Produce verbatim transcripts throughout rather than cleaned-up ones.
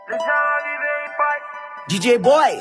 D J Boy.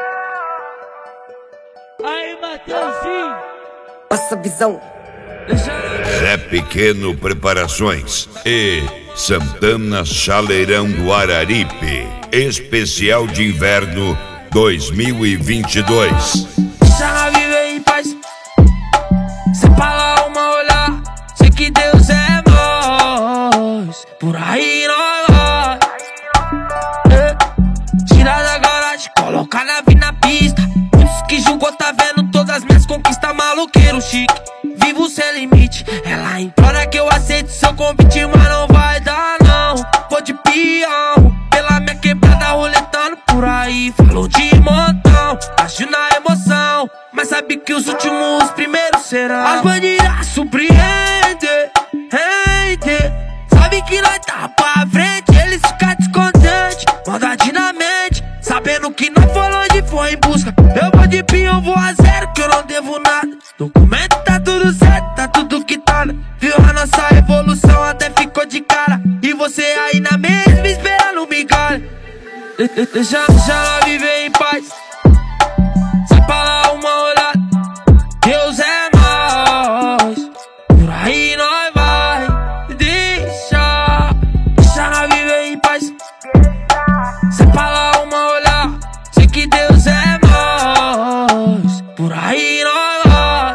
Aí, Mateuzinho. Passa a visão. Zé Pequeno Preparações e Santana Chaleirão do Araripe. Especial de Inverno dois mil e vinte e dois. Deixa viver em paz. Sem falar uma olhar. Sei que Deus é nós. Por aí nós é. Tira da garagem, coloca na vida na pista. Muitos que julgou tá vendo todas as minhas conquistas. Maloqueiro chique, vivo sem limite. Ela implora que eu aceite seu convite, mas não vai dar não. Vou de peão, pela minha quebrada roletando por aí. Falou de montão, acho na emoção, mas sabe que os últimos, os primeiros serão. As bandidas surpreendem, rende. Sabe que nós tá pra frente, eles ficam descontentes. Maldade na mente, sabendo que nós foi longe, foi em busca. Eu vou de pinho, vou a zero, que eu não devo nada. Documento tá tudo certo, tá tudo quitado. Viu a nossa evolução, até ficou de cara. E você aí na mesma, esperando migalha. Deixa, deixa ela viver em paz. Sai pra lá uma olhada. Deus é nós. Por aí nós vai. Deixa, deixa ela viver em paz. Sai pra lá uma olhada. Sei que Deus é nós. Por aí nós vai.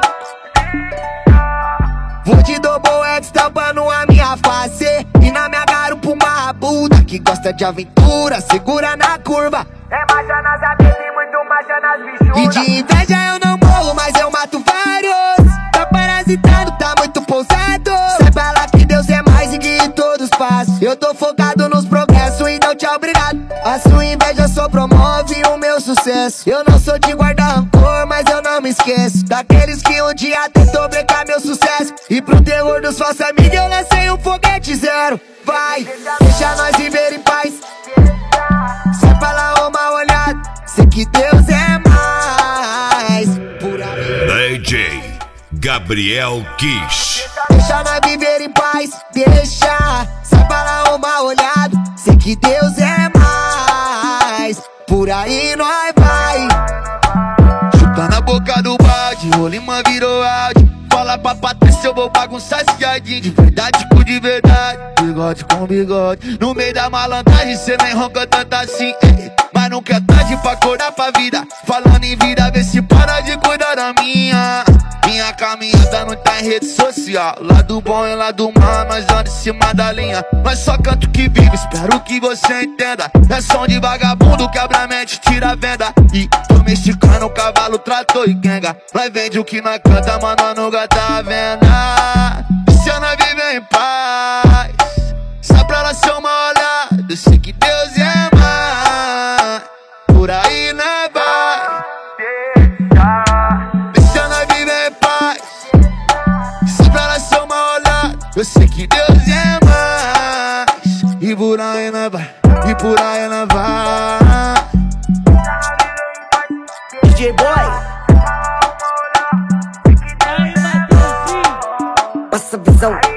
Vou de double X tampando a minha face. E na minha garupa uma rabuda que gosta de aventura, segura na curva. É marcha nas abelhas e muito marcha nas bichudas. E de inveja eu não morro, mas eu mato vários. Tá parasitando, tá muito pousado. Saiba lá que Deus é mais e que todos passam. Eu tô focado nos progressos e não tchau, obrigado. A sua inveja só promove o meu sucesso. Eu não sou de guardar rancor, mas eu não me esqueço daqueles que um dia tentou brecar meu sucesso. E pro terror dos falsos amigos eu lancei um foguete zero. Vai, deixa nós viver em paz. Sai pra lá uma olhada. Sei que Deus é mais. Por aí. D J Gabriel Kish. Deixa nós viver em paz. Deixa, sai pra lá uma olhada. Sei que Deus é mais. Por aí nós vai. Chuta na boca do balde, o Lima virou áudio. Fala pra Patrícia, eu vou bagunçar esse jardim. De verdade com de verdade, bigode com bigode. No meio da malandragem, cê nem ronca tanto assim, eh. Mas nunca é tarde pra acordar pra vida. Falando em vida, vê se para de cuidar da minha. Minha caminhada não tá em rede social. Lado bom e lado mal, nós andamos em cima da linha. Nós só canto que vive, espero que você entenda. É som de vagabundo, quebra a mente, tira a venda. E domesticando, cavalo, trator e quenga. Nós vende o que nós canta, mas nós nunca tá venda. Se eu não viver em paz, só pra ela ser uma olhada. Eu sei que Deus é mais. Por aí nós vai. Se eu não viver em paz, só pra ela ser uma olhada. Eu sei que Deus é mais. E por aí nós vai. E por aí nós vai. D J Boy. Aí, Mateuzinho. Passa a visão.